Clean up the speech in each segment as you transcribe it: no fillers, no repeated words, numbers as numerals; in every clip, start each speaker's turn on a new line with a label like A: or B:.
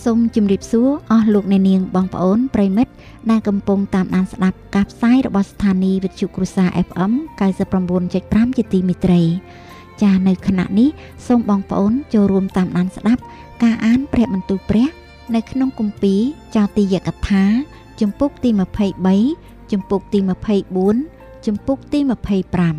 A: សូមជម្រាបសួរអស់លោកអ្នកនាងបងប្អូនប្រិមិត្តដែលកំពុងតាមដានស្ដាប់ការផ្សាយរបស់ស្ថានីយ៍វិទ្យុគ្រួសារ FM 99.5 ជាទីមេត្រីចា៎នៅខណៈនេះសូមបងប្អូនចូលរួមតាមដានស្ដាប់ការអានព្រះបន្ទូលព្រះនៅក្នុងគម្ពីរចោទិយកថាជំពូកទី23ជំពូកទី24ជំពូកទី25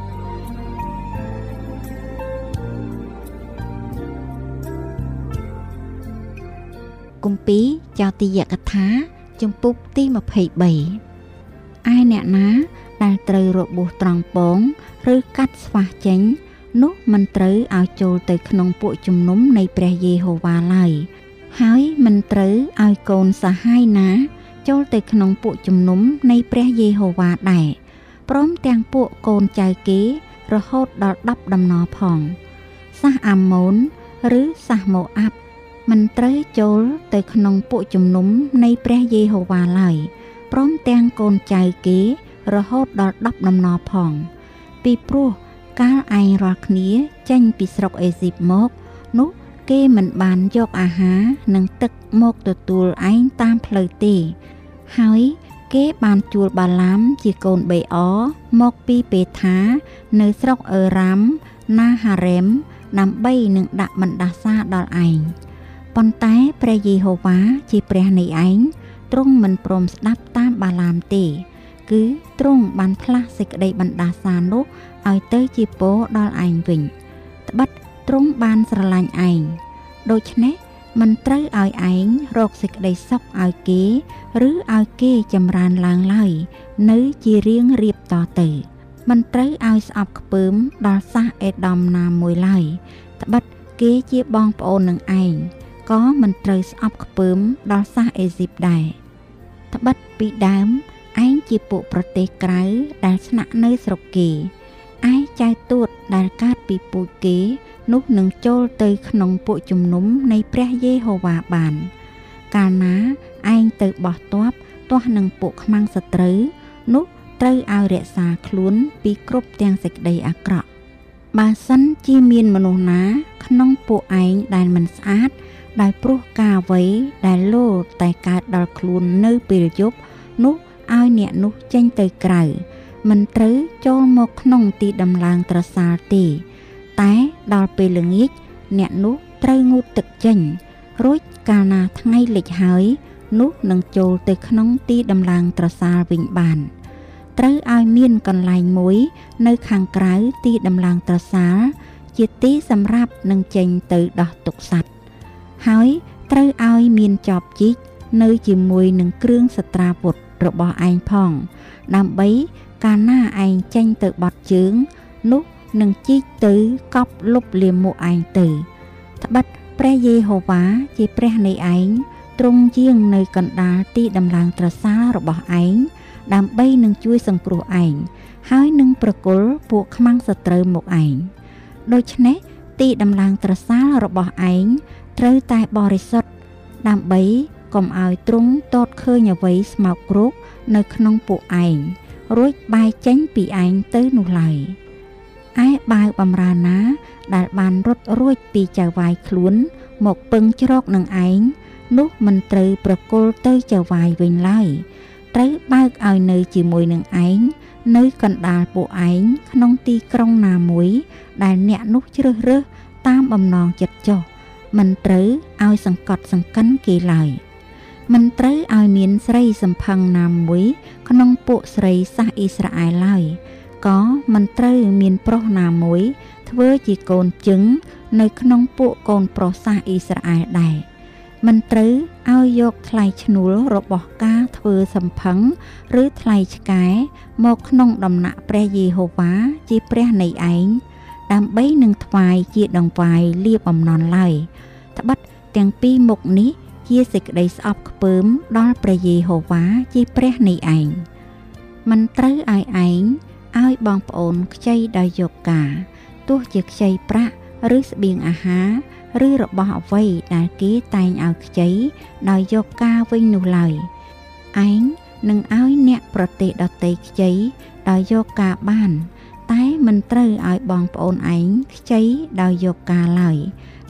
A: គម្ពីរចោទិយកថាជំពូកទី23ឯអ្នកណាដែលត្រូវរបួសត្រង់ពងឬកាត់ស្វះចេញនោះមិនត្រូវឲ្យចូលទៅក្នុងពួកជំនុំនៃព្រះយេហូវ៉ាឡើយហើយមិនត្រូវឲ្យកូនសហាយណាចូលទៅក្នុងពួកជំនុំនៃព្រះយេហូវ៉ាដែរព្រមទាំងពួកកូនចៅគេរហូតដល់10ដំណរផងសាសអាម៉ូនឬសាសម៉ូអាប់មិនត្រូវចូលទៅក្នុងពួកជំនុំនៃព្រះយេហូវ៉ាឡើយព្រមទាំងកូនចៅគេរហូតដល់10ដំណរផងពីព្រោះកាលឯងរាល់គ្នាចេញពីស្រុកអេស៊ីបមកនោះគេមិនបានយកអាហារនិងទឹកមកទទួលឯងតាមផ្លូវទេហើយគេបានជួលបាឡាមជាកូនបេអមកពីពេថានៅស្រុកអឺរ៉ាមណាហារ៉េមដើម្បីនឹងដាក់បណ្ដាសាដល់ឯងប៉ុន្តែព្រះយេហូវ៉ាជាព្រះនៃឯងទ្រង់មិនព្រមស្ដាប់តាមបាឡាមទេគឺទ្រង់បានផ្លាស់សេចក្តីបណ្ដាសានោះឲ្យទៅជាពរដល់ឯងវិញត្បិតទ្រង់បានស្រឡាញ់ឯងដូច្នេះមិនត្រូវឲ្យឯងរកសេចក្តីសុខឲ្យគេឬឲ្យគេចម្រើនឡើងឡើយនៅជារៀងរៀបតទៅមិនត្រូវឲ្យស្អប់ខ្ពើមដល់សាសអេដំណាមួយឡើយត្បិតគេជាបងប្អូននឹងឯងក៏មិនត្រូវស្អប់ខ្ពើមដល់សាសអេស៊ីបដែរត្បិតពីដើមឯងជាពួកប្រទេសក្រៅដែលស្នាក់នៅស្រុកគេឯចៅទួតដែលកើតពីពូជគេនោះនឹងចូលទៅក្នុងពួកជំនុំនៃព្រះយេហូវ៉ាបានកាលណាឯងទៅបោះទ័ពទាស់នឹងពួកខ្មាំងសត្រូវនោះត្រូវឲ្យរក្សាខ្លួនពីគ្រប់ទាំងសេចក្តីអាក្រក់បើសិនជាមានមនុស្សណាក្នុងពួកឯងដែលមិនស្អាតដោយព្រោះការអ្វីដែលលោតែកើតដល់ខ្លួននៅពេលយប់នោះឲ្យអ្នកនោះចេញទៅក្រៅមិនត្រូវចូលមកក្នុងទីដំឡើងត្រសាលទេតែដល់ពេលល្ងាចអ្នកនោះត្រូវងូតទឹកចេញរួចកាលណាថ្ងៃលិចហើយនោះនឹងចូលទៅក្នុងទីដំឡើងត្រសាលវិញបានត្រូវឲ្យមានកន្លែងមួយនៅខាងក្រៅទីដំឡើងត្រសាលជាទីសម្រាប់នឹងចេញទៅដោះទុកសត្វហើយត្រូវឲ្យមានចបជីកនៅជាមួយនឹងគ្រឿងសត្រាវុធរបស់ឯងផងដើម្បីកាលណាឯងចេញទៅបត់ជើងនោះនឹងជីកទៅកប់លុបលាមកឯងទៅត្បិតព្រះយេហូវ៉ាជាព្រះនៃឯងទ្រង់យាងនៅកណ្ដាលទីដំឡើងត្រសាលរបស់ឯងដើម្បីនឹងជួយសង្គ្រោះឯងហើយនឹងប្រគល់ពួកខ្មាំងសត្រូវមកឯងដូច្នេះទីដំឡើងត្រសាលរបស់ឯងត្រូវតែបរិសុទ្ធដើម្បីកុំឲ្យទ្រង់តតឃើញអ្វីស្មោកគ្រោកនៅក្នុងពួកឯងរួចបែកចេញពីឯងទៅនោះឡើយឯបាវបម្រើណាដែលបានរត់រួចពីចៅវាយខ្លួនមកពឹងជ្រកនឹងឯងនោះមិនត្រូវប្រគល់ទៅចៅវាយវិញឡើយត្រូវបើកឲ្យនៅជាមួយនឹងឯងនៅកណ្ដាលពួកឯងក្នុងទីក្រុងណាមួយដែលអ្នកនោះជ្រើសរើសតាមបំណងចិត្តចុះមិនត្រូវឲ្យសង្កត់សង្កិនគេឡើយមិនត្រូវឲ្យមានស្រីសម្ផឹងណាមួយក្នុងពួកស្រីសាសអ៊ីស្រាអែលឡើយក៏មិនត្រូវមានប្រុសណាមួយធ្វើជាកូនជឹងនៅក្នុងពួកកូនប្រុសសាសអ៊ីស្រាអែលដែរមិនត្រូវឲ្យយកថ្លៃឈ្នួលរបស់ការធ្វើសម្ផឹងឬថ្លៃឆ្កែមកក្នុងដំណាក់ព្រះយេហូវ៉ាជាព្រះនៃឯងដើម្បីនឹងថ្វាយជាដង្វាយលាបំណន់ឡើយត្បិតទាំងពីរមុខនេះជាសេចក្តីស្អប់ខ្ពើមដល់ព្រះយេហូវ៉ាជាព្រះនៃឯងមិនត្រូវឲ្យឯងឲ្យបងប្អូនខ្ចីដោយយកការទោះជាខ្ចីប្រាក់ឬស្បៀងអាហារឬរបស់អ្វីដែលគេតែងឲ្យខ្ចីដោយយកការវិញនោះឡើយឯងនឹងឲ្យអ្នកប្រទេសដទៃខ្ចីដោយយកការបានតែមិនត្រូវឲ្យបងប្អូនឯងខ្ចីដោយយកការឡើយ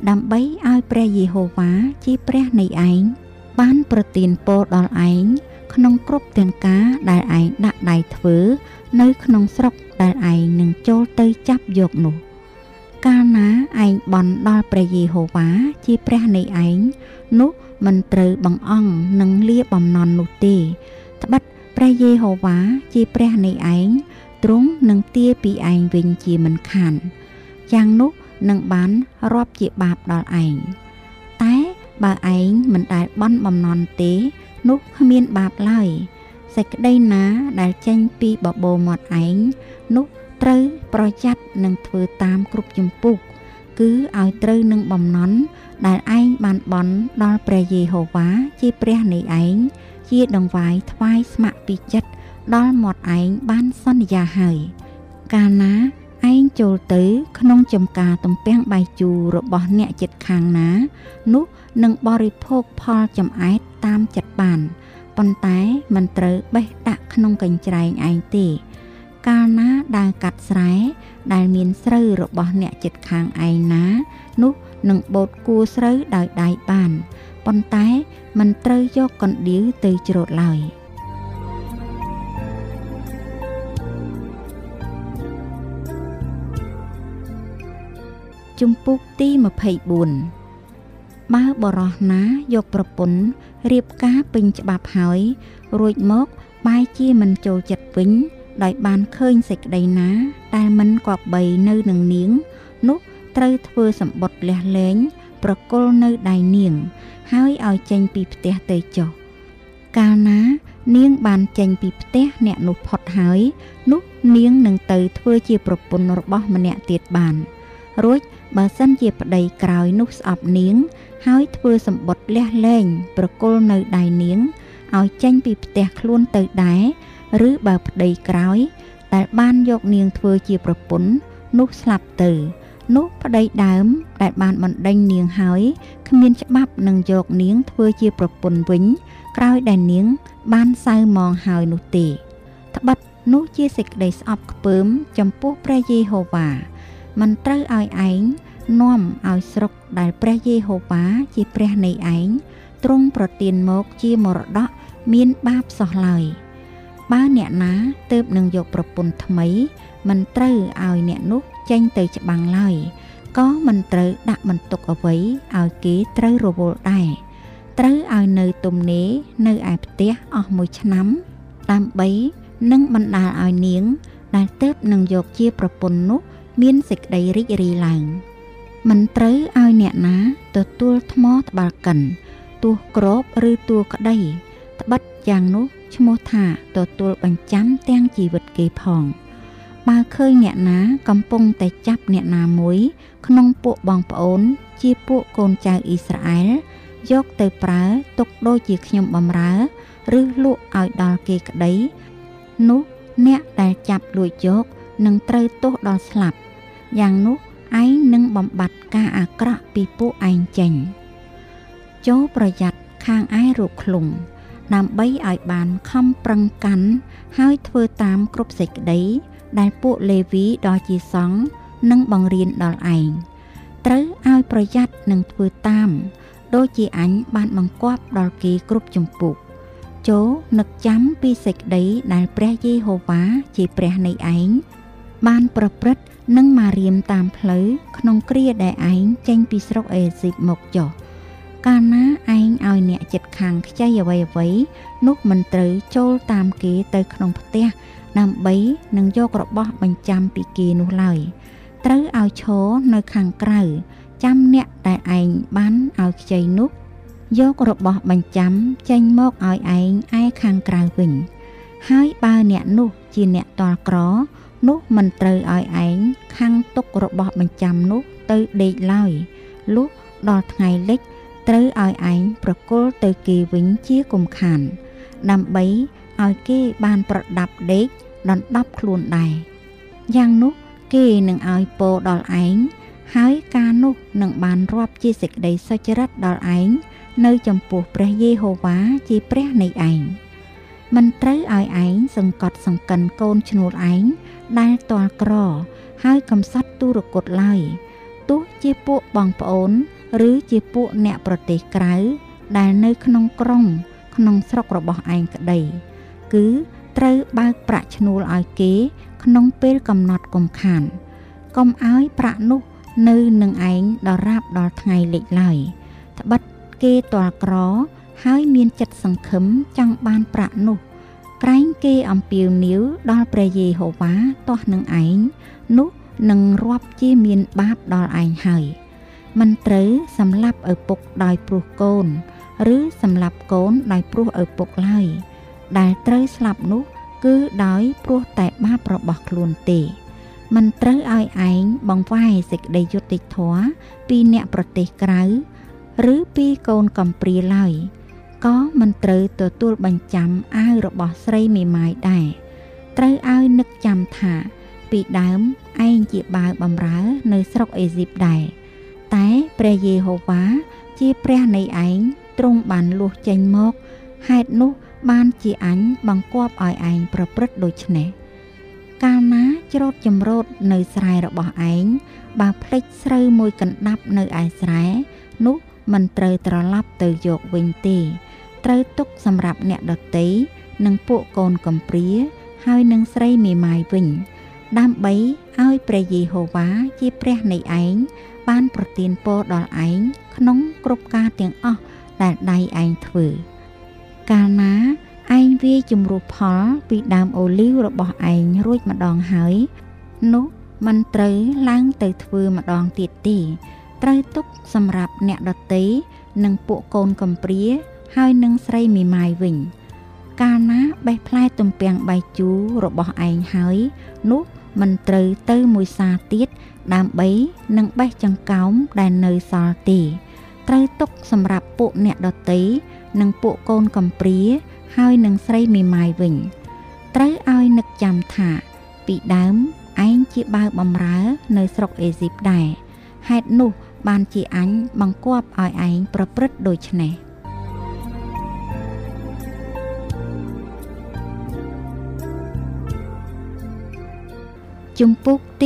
A: ដើម្បីឲ្យព្រះយេហូវ៉ាជាព្រះនៃឯងបានប្រទានពរដល់ឯងក្នុងគ្រប់ទាំងការដែលឯងដាក់ដៃធ្វើនៅក្នុងស្រុកដែលឯងនឹងចូលទៅចាប់យកនោះកាលណាឯងបន់ដល់ព្រះយេហូវ៉ាជាព្រះនៃឯងនោះមិនត្រូវបង្អង់នឹងលាបំណន់នោះទេត្បិតព្រះយេហូវ៉ាជាព្រះនៃឯងទ្រង់នឹងទាពីឯងវិញជាមិនខានយ៉ាងនោះនឹងបានរាប់ជាបាបដល់ឯងតែបើឯងមិនដែលបន់បំណន់ទេនោះគ្មានបាបឡើយសេចក្តីណាដែលចេញពីបបោមាត់ឯងនោះត្រូវប្រយ័ត្ននឹងធ្វើតាមគ្រប់ជំពូកគឺឲ្យត្រូវនឹងបំណន់ដែលឯងបានបន់ដល់ព្រះយេហូវ៉ាជាព្រះនៃឯងជាដង្វាយថ្វាយស្ម័គ្រពីចិត្តដល់មាត់ឯងបានសន្យាហើយកាលណាឯងចូលទៅក្នុងចំការទំពាំងបាយជូររបស់អ្នកជិតខាងណានោះនឹងបរិភោគផលចំអែតតាមចិត្តបានប៉ុន្តែមិនត្រូវបេះដាក់ក្នុងកញ្ច្រែងឯងទេកាលណាដើរកាត់ស្រែដែលមានស្រូវរបស់អ្នកជិតខាងឯងណានោះនឹងបូតគួរស្រូវដោយដៃបានប៉ុន្តែមិនត្រូវយកកណ្ដៀវទៅច្រូតឡើយជំពូកទី24បើបរោះណាយកប្រពន្ធរៀបការពេញច្បាប់ហើយរួចមកបែរជាមិនចូលចិត្តវិញដោយបានឃើញសេចក្តីណាដែលមិនគប្បីនៅនឹងនាងនោះត្រូវធ្វើសម្បត្តិលះលែងប្រគល់នៅដៃនាងហើយឲ្យចេញពីផ្ទះទៅចុះកាលណានាងបានចេញពីផ្ទះអ្នកនោះផុតហើយនោះនាងនឹងទៅធ្វើជាប្រពន្ធរបស់ម្នាក់ទៀតបានរួចបើសិនជាប្តីក្រោយនោះស្អប់នាងហើយធ្វើសម្បត្តិលះលែងប្រគល់នៅដៃនាងឲ្យចេញពីផ្ទះខ្លួនទៅដែរឬបើប្តីក្រោយដែលបានយកនាងធ្វើជាប្រពន្ធនោះស្លាប់ទៅនោះប្តីដើមដែលបានបណ្ដេញនាងហើយគ្មានច្បាប់នឹងយកនាងធ្វើជាប្រពន្ធវិញក្រោយដែលនាងបានសៅមងហើយនោះទេត្បិតនោះជាសេចក្តីស្អប់ខ្ពើមចំពោះព្រះយេហូវ៉ាមិនត្រូវឲ្យឯងនាំឲ្យស្រុកដែលព្រះយេហូវ៉ាជាព្រះនៃឯងទ្រង់ប្រទានមកជាមរតកមានបាបសោះឡើយបើអ្នកណាទើបនឹងយកប្រពន្ធថ្មីមិនត្រូវឲ្យអ្នកនោះចេញទៅច្បាំងឡើយក៏មិនត្រូវដាក់បន្ទុកអ្វីឲ្យគេត្រូវរវល់ដែរត្រូវឲ្យនៅទំនេរនៅឯផ្ទះអស់1ឆ្នាំដើម្បីនឹងបណ្ដាលឲ្យនាងដែលទើបនឹងយកជាប្រពន្ធនោះមានសេចក្តីរីករាយឡើងមិនត្រូវឲ្យអ្នកណាទទួលថ្មត្បាល់កិនទោះក្របឬទួក្តីត្បិតយ៉ាងនោះឈ្មោះថាទទួលបញ្ចាំទាំងជីវិតគេផងបើឃើញអ្នកណាកំពុងតែចាប់អ្នកណាមួយក្នុងពួកបងប្អូនជាពួកកូនចៅអ៊ីស្រាអែលយកទៅប្រើទុកដូចជាខ្ញុំបម្រើឬលក់ឲ្យដល់គេក្តីនោះអ្នកដែលចាប់លួចយកនឹងត្រូវទោសដល់ស្លាប់យ៉ាងនោះឯងនឹងបំបត្តិការអាក្រក់ពីពួកឯងចេញចូលប្រយ័ត្នខាងឯរូបឃ្លុងដើម្បីឲ្យបានខំប្រឹងកាន់ហើយធ្វើតាមគ្រប់សេចក្តីដែលពួកលេវីដ៏ជាសង្ឃនឹងបង្រៀនដល់ឯងត្រូវឲ្យប្រយ័ត្ននឹងធ្វើតាមដូចជាអញបានបង្គាប់ដល់គេគ្រប់ជំពូកចូលនឹកចាំពីសេចក្តីដែលព្រះយេហូវ៉ាជាព្រះនៃឯងបានប្រព្រឹត្តនិងមករៀមតាមផ្លូវក្នុងគ្រាដែលឯងចេញពីស្រុកអេស៊ីបមកចុះកាលណាឯងឲ្យអ្នកជិតខាងខ្ចីអ្វីនោះមិនត្រូវចូលតាមគេទៅក្នុងផ្ទះដើម្បីនឹងយករបស់បញ្ចាំពីគេនោះឡើយត្រូវឲ្យឈរនៅខាងក្រៅចាំអ្នកដែលឯងបានឲ្យខ្ចីនោះយករបស់បញ្ចាំចេញមកឲ្យឯងឯខាងក្រៅវិញហើយបើអ្នកនោះជាអ្នកតល់ក្រនោះមិនត្រូវឲ្យឯងខាងទុករបស់បញ្ចាំនោះទៅដេកឡើយលុះដល់ថ្ងៃលិចត្រូវឲ្យឯងប្រគល់ទៅគេវិញជាកុំខានដើម្បីឲ្យគេបានប្រដាប់ដេកដណ្ដប់ខ្លួនដែរយ៉ាងនោះគេនឹងឲ្យពរដល់ឯងហើយការនោះនឹងបានរាប់ជាសេចក្តីសុចរិតដល់ឯងនៅចំពោះព្រះយេហូវ៉ាជាព្រះនៃឯងមិនត្រូវឲ្យឯងសង្កត់សង្កិនកូនឈ្នួលឯងដែលទាល់ក្រហើយកំសត់ទុរគតឡើយទទោះជាពួកបងប្អូនឬជាពួកអ្នកប្រទេសក្រៅដែលនៅក្នុងក្រុងក្នុងស្រុករបស់ឯងក្តីគឺត្រូវបើកប្រាក់ឈ្នួលឲ្យគេក្នុងពេលកំណត់កុំខានកុំឲ្យប្រាក់នោះនៅនឹងឯងដល់រាបដល់ថ្ងៃលិចឡើយត្បិតគេទាល់ក្រហើយមានចិត្តសង្ឃឹមចង់បានប្រាក់នោះក្រែងគេអំពាវនាវដល់ព្រះយេហូវ៉ាទាស់នឹងឯងនោះនឹងរាប់ជាមានបាបដល់ឯងហើយមិនត្រូវសម្លាប់ឪពុកដោយព្រោះកូនឬសម្លាប់កូនដោយព្រោះឪពុកឡើយដែលត្រូវស្លាប់នោះគឺដោយព្រោះតែបាបរបស់ខ្លួនទេមិនត្រូវឲ្យឯងបង្វែរសេចក្តីយុត្តិធម៌ពីអ្នកប្រទេសក្រៅឬពីកូនកំព្រាឡើយក៏មិនត្រូវទទួលបញ្ចាំអាវរបស់ស្រីមេម៉ាយដែរត្រូវឲ្យនឹកចាំថាពីដើមឯងជាបាវបម្រើនៅស្រុកអេស៊ីបដែរតែព្រះយេហូវ៉ាជាព្រះនៃឯងទ្រង់បានលួសចេញមកហេតុនោះបានជាអញបង្គាប់ឲ្យឯងប្រព្រឹត្តដូច្នេះកាលណាច្រូតចម្រូតនៅស្រែរបស់ឯងបើភ្លេចស្រូវមួយកណ្ដាប់នៅឯស្រែនោះមិនត្រូវត្រឡប់ទៅយកវិញទេត្រូវទុកសម្រាប់អ្នកដទៃនិងពួកកូនកំព្រាហើយនឹងស្រីមេម៉ាយវិញដើម្បីឲ្យព្រះយេហូវ៉ាជាព្រះនៃឯងបានប្រទានពរដល់ឯងក្នុងគ្រប់ការទាំងអស់ដែលដៃឯងធ្វើកាលណាឯងវាយជំរុះផលពីដើមអូលីវរបស់ឯងរួចម្ដងហើយនោះមិនត្រូវឡើងទៅធ្វើម្ដងទៀតទេត្រូវទុកសម្រាប់អ្នកដទៃនិងពួកកូនកំព្រាហើយនឹងស្រីមេម៉ាយវិញកាលណាបេះផ្លែទំពាំងបាយជូររបស់ឯងហើយនោះមិនត្រូវទៅមួយសាទៀតដើម្បីនឹងបេះចង្កោមដែលនៅសល់ទេត្រូវទុកសម្រាប់ពួកអ្នកដទៃនិងពួកកូនកំព្រាហើយនឹងស្រីមេម៉ាយវិញត្រូវឲ្យនឹកចាំថាពីដើមឯងជាបាវបម្រើនៅស្រុកអេស៊ីបដែរហេតុនោះបានជាអញបង្គាប់ឲ្យឯងប្រព្រឹត្តដូច្នេះជំពូកទី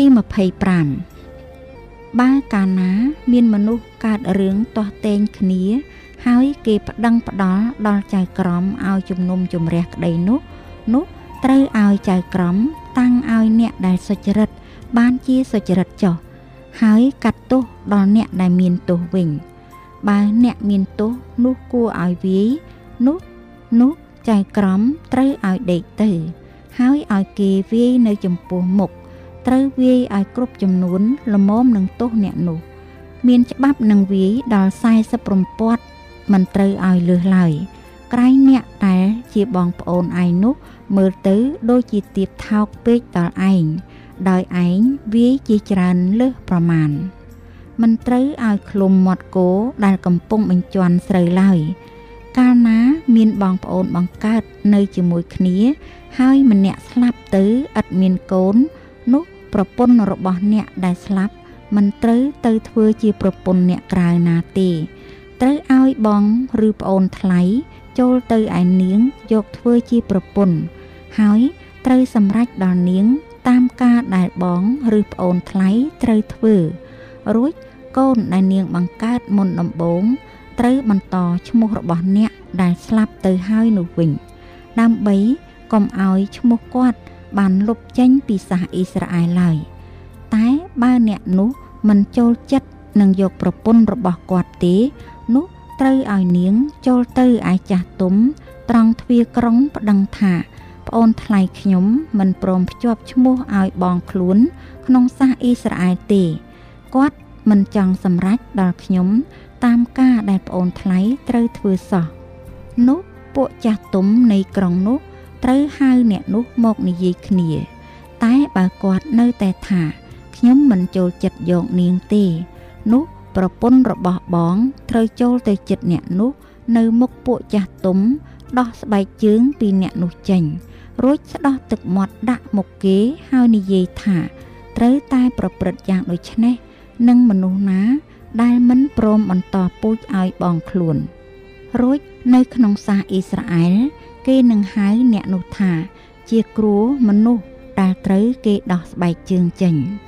A: 25បើកាលណាមានមនុស្សកើតរឿងទាស់ទែងគ្នាហើយគេប្តឹងផ្ដាល់ដល់ចៅក្រមឲ្យជំនុំជម្រះក្តីនោះត្រូវឲ្យចៅក្រមតាំងឲ្យអ្នកដែលសុចរិតបានជាសុចរិតចុះហើយកាត់ទោសដល់អ្នកដែលមានទោសវិញបើអ្នកមានទោសនោះគួរឲ្យវាយនោះចៅក្រមត្រូវឲ្យដេកទៅហើយឲ្យគេវាយនៅចំពោះមុខត្រូវវាយឲ្យគ្រប់ចំនួនល្មមនឹងទោសអ្នកនោះមានច្បាប់នឹងវាយដល់40រំពាត់មិនត្រូវឲ្យលើសឡើយក្រែងអ្នកដែលជាបងប្អូនឯងនោះមើលទៅដូចជាទៀបថោកពេកដល់ឯងដោយឯងវាយជាច្រើនលើសប្រមាណមិនត្រូវឲ្យឃ្លុំមាត់គោដែលកំពុងបញ្ជាន់ស្រូវឡើយកាលណាមានបងប្អូនបង្កើតនៅជាមួយគ្នាហើយម្នាក់ស្លាប់ទៅឥតមានកូននោះប្រពន្ធរបស់អ្នកដែលស្លាប់មិនត្រូវទៅធ្វើជាប្រពន្ធអ្នកក្រៅណាទេត្រូវឲ្យបងឬប្អូនថ្លៃចូលទៅឯនាងយកធ្វើជាប្រពន្ធហើយត្រូវសម្រេចដល់នាងតាមការដែលបងឬប្អូនថ្លៃត្រូវធ្វើរួចកូនដែលនាងបង្កើតមុនដំបូងត្រូវបន្តឈ្មោះរបស់អ្នកដែលស្លាប់ទៅហើយនោះវិញដើម្បីកុំឲ្យឈ្មោះគាត់បានលុបចេញពីសាសអ៊ីស្រាអែលឡើយតែបើអ្នកនោះមិនចូលចិត្តនឹងយកប្រពន្ធរបស់គាត់ទេនោះត្រូវឲ្យនាងចូលទៅឯចាស់ទុំត្រង់ទ្វារក្រុងប្តឹងថាប្អូនថ្លៃខ្ញុំមិនព្រមភ្ជាប់ឈ្មោះឲ្យបងខ្លួនក្នុងសាសអ៊ីស្រាអែលទេគាត់មិនចង់សម្រេចដល់ខ្ញុំតាមការដែលប្អូនថ្លៃត្រូវធ្វើសោះនោះពួកចាស់ទុំនៃក្រុងនោះត្រូវហៅអ្នកនោះមកនិយាយគ្នាតែបើគាត់នៅតែថាខ្ញុំមិនចូលចិត្តយកនាងទេនោះប្រពន្ធរបស់បងត្រូវចូលទៅចិត្តអ្នកនោះនៅមុខពួកចាស់ទុំដោះស្បែកជើងពីអ្នកនោះចេញរួចស្ដោះទឹកមាត់ដាក់មុខគេហើយនិយាយថាត្រូវតែប្រព្រឹត្តយ៉ាងដូចនេះនឹងមនុស្សណាដែលមិនព្រមបន្តពូជឲ្យបងខ្លួនរួចនៅក្នុងសាសអ៊ីស្រាអែលគេនឹងហៅអ្នកនោះថាជាគ្រូមនុស្សដែលត្រូវគេដោះស្បែកជើងចេញ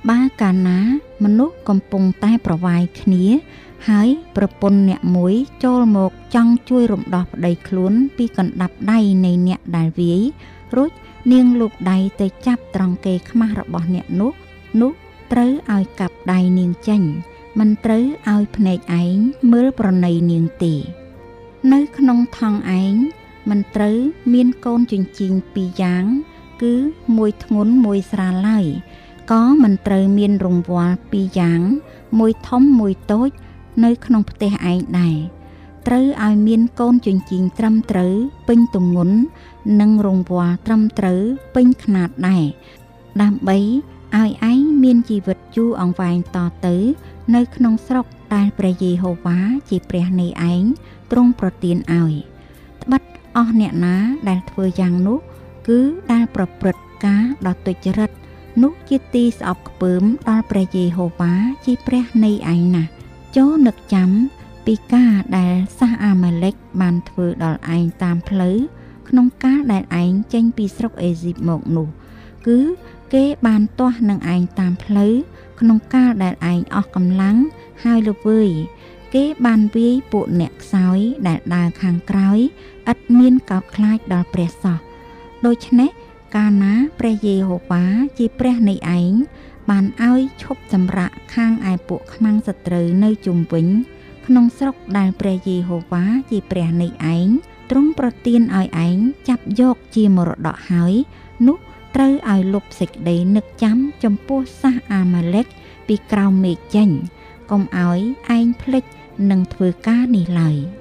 A: បើកាលណាមនុស្សកំពុងតែប្រវាយគ្នាហើយប្រពន្ធអ្នកមួយចូលមកចង់ជួយរំដោះប្តីខ្លួនពីកណ្ដាប់ដៃនៃអ្នកដែលវាយរួចនាងលូកដៃទៅចាប់ត្រង់កេរខ្មាស់របស់អ្នកនោះត្រូវឲ្យកាប់ដៃនាងចេញមិនត្រូវឲ្យភ្នែកឯងមើលប្រណីនាងទេនៅក្នុងថង់ឯងមិនត្រូវមានកូនជញ្ជីងពីរយ៉ាងគឺមួយធ្ងន់មួយស្រាលឡើយក៏មិនត្រូវមានរង្វាល់ពីរយ៉ាងមួយធំមួយតូចនៅក្នុងផ្ទះឯងដែរត្រូវឲ្យមានកូនជញ្ជីងត្រឹមត្រូវពេញទម្ងន់និងរង្វាល់ត្រឹមត្រូវពេញខ្នាតដែរដើម្បីឲ្យឯងមានជីវិតយូរអង្វែងតទៅនៅក្នុងស្រុកដែលព្រះយេហូវ៉ាជាព្រះនៃឯងទ្រង់ប្រទានឲ្យត្បិតអស់អ្នកណាដែលធ្វើយ៉ាងនោះគឺដែលប្រព្រឹត្តការដ៏ទុច្ចរិតនោះជាទីស្អប់ខ្ពើមដល់ព្រះយេហូវ៉ាជាព្រះនៃឯងណាស់ចូលនឹកចាំពីការដែលសាសអាម៉ាឡេកបានធ្វើដល់ឯងតាមផ្លូវក្នុងកាលដែលឯងចេញពីស្រុកអេស៊ីបមកនោះគឺគេបានទាស់នឹងឯងតាមផ្លូវក្នុងកាលដែលឯងអស់កម្លាំងហើយល្វើយគេបានវាយពួកអ្នកខ្សោយដែលដើរខាងក្រោយឥតមានកោតខ្លាចដល់ព្រះសោះដូច្នេះកាលណាព្រះយេហូវ៉ាជាព្រះនៃឯងបានឲ្យឈប់សម្រាកខាងឯពួកខ្មាំងសត្រូវនៅជុំវិញក្នុងស្រុកដែលព្រះយេហូវ៉ាជាព្រះនៃឯងទ្រង់ប្រទានឲ្យឯងចាប់យកជាមរតកហើយនោះត្រូវឲ្យលុបសេចក្តីនឹកចាំចំពោះសាសអាម៉ាឡេកពីក្រោមមេឃចេញកុំឲ្យឯងភ្លេចនឹងធ្វើការនេះឡើយ